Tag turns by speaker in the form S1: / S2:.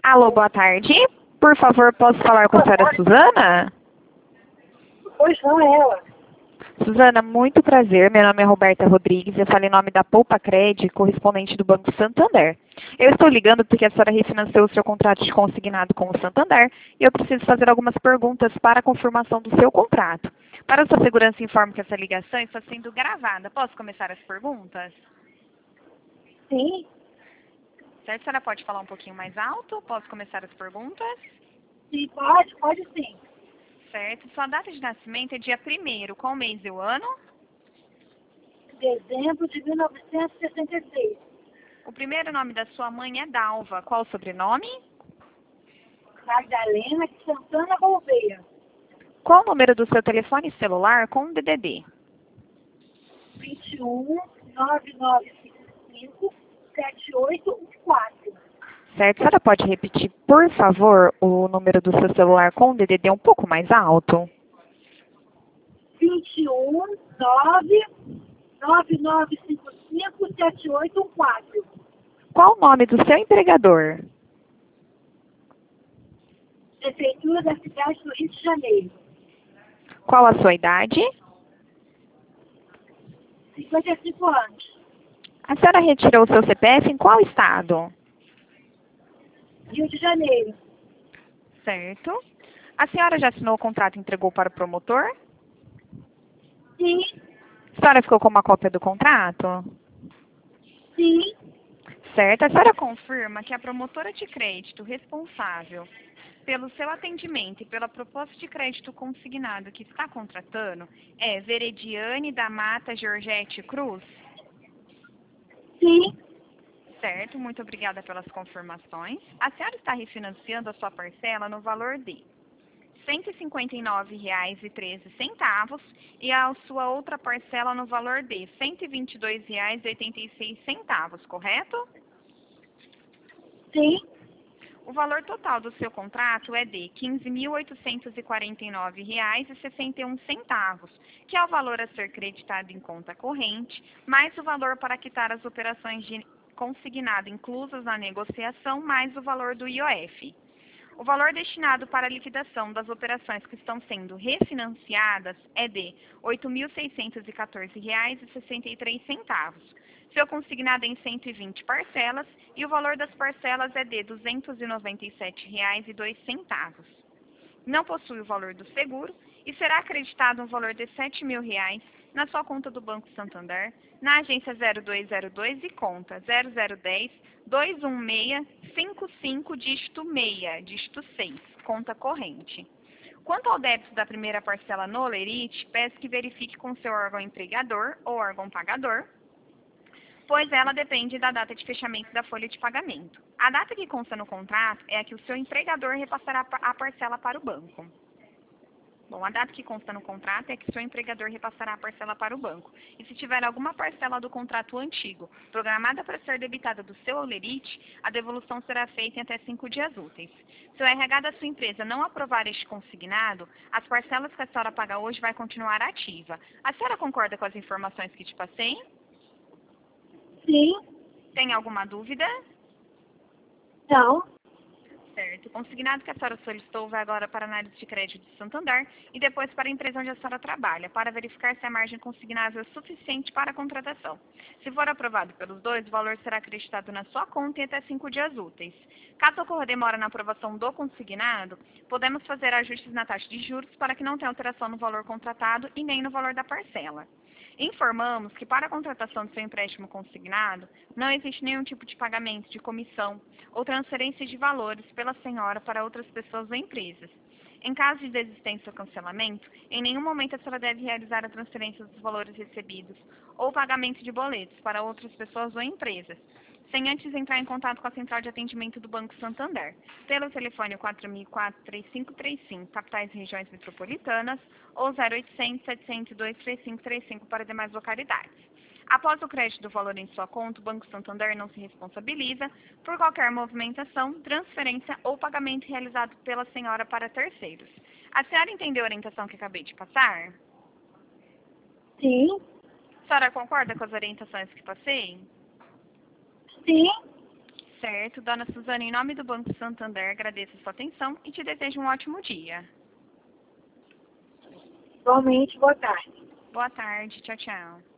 S1: Alô, boa tarde. Por favor, posso falar com a senhora Suzana?
S2: Pois não, é ela.
S1: Suzana, muito prazer. Meu nome é Roberta Rodrigues. Eu falo em nome da Poupa Cred, correspondente do Banco Santander. Eu estou ligando porque a senhora refinanciou o seu contrato de consignado com o Santander e eu preciso fazer algumas perguntas para a confirmação do seu contrato. Para a sua segurança, informo que essa ligação está sendo gravada. Posso começar as perguntas?
S2: Sim,
S1: Certo? A senhora pode falar um pouquinho mais alto? Posso começar as perguntas?
S2: sim, pode sim.
S1: Certo. Sua data de nascimento é dia 1º. Qual mês e o ano?
S2: Dezembro de 1966.
S1: O primeiro nome da sua mãe é Dalva. Qual o sobrenome?
S2: Magdalena Santana Gouveia.
S1: Qual o número do seu telefone celular com DDD?
S2: 21 9955 7814.
S1: Certo. A senhora pode repetir, por favor, o número do seu celular com DDD um pouco mais alto?
S2: 21 9 9955 7814.
S1: Qual o nome do seu empregador?
S2: Prefeitura da cidade do Rio de Janeiro.
S1: Qual a sua idade?
S2: 55 anos.
S1: A senhora retirou o seu CPF em qual estado?
S2: Rio de Janeiro.
S1: Certo. A senhora já assinou o contrato e entregou para o promotor?
S2: Sim,
S1: A senhora ficou com uma cópia do contrato?
S2: sim,
S1: Certo. A senhora confirma que a promotora de crédito responsável pelo seu atendimento e pela proposta de crédito consignado que está contratando é Verediane da Mata Georgette Cruz?
S2: sim,
S1: Certo. Muito obrigada pelas confirmações. A senhora está refinanciando a sua parcela no valor de R$ 159,13 e a sua outra parcela no valor de R$ 122,86, correto?
S2: sim,
S1: O valor total do seu contrato é de R$ 15.849,61, que é o valor a ser creditado em conta corrente, mais o valor para quitar as operações de consignado inclusas na negociação, mais o valor do IOF. O valor destinado para a liquidação das operações que estão sendo refinanciadas é de R$ 8.614,63. Seu consignado é em 120 parcelas e o valor das parcelas é de R$ 297,02. Não possui o valor do seguro e será acreditado um valor de R$ 7.000 na sua conta do Banco Santander, na agência 0202 e conta 0010 216 55 dígito 6, dígito 6, conta corrente. Quanto ao débito da primeira parcela no Lerite, peço que verifique com seu órgão empregador ou órgão pagador, pois ela depende da data de fechamento da folha de pagamento. A data que consta no contrato é a que o seu empregador repassará a parcela para o banco. Bom, a data que consta no contrato é que o seu empregador repassará a parcela para o banco. E se tiver alguma parcela do contrato antigo programada para ser debitada do seu Lerite, a devolução será feita em até 5 dias úteis. Se o RH da sua empresa não aprovar este consignado, as parcelas que a senhora paga hoje vai continuar ativa. A senhora concorda com as informações que te passei?
S2: sim,
S1: Tem alguma dúvida?
S2: não,
S1: Certo. O consignado que a senhora solicitou vai agora para a análise de crédito de Santander e depois para a empresa onde a senhora trabalha, para verificar se a margem consignável é suficiente para a contratação. Se for aprovado pelos dois, o valor será acreditado na sua conta em até 5 dias úteis. Caso ocorra demora na aprovação do consignado, podemos fazer ajustes na taxa de juros para que não tenha alteração no valor contratado e nem no valor da parcela. Informamos que para a contratação do seu empréstimo consignado, não existe nenhum tipo de pagamento de comissão ou transferência de valores pela senhora para outras pessoas ou empresas. Em caso de desistência ou cancelamento, em nenhum momento a senhora deve realizar a transferência dos valores recebidos ou pagamento de boletos para outras pessoas ou empresas, sem antes entrar em contato com a central de atendimento do Banco Santander, pelo telefone 4004-3535, capitais e regiões metropolitanas, ou 0800-702-3535 para demais localidades. Após o crédito do valor em sua conta, o Banco Santander não se responsabiliza por qualquer movimentação, transferência ou pagamento realizado pela senhora para terceiros. A senhora entendeu a orientação que acabei de passar?
S2: sim,
S1: A senhora concorda com as orientações que passei?
S2: sim,
S1: Certo. Dona Suzana, em nome do Banco Santander, agradeço a sua atenção e te desejo um ótimo dia.
S2: Igualmente, boa tarde.
S1: Boa tarde. Tchau, tchau.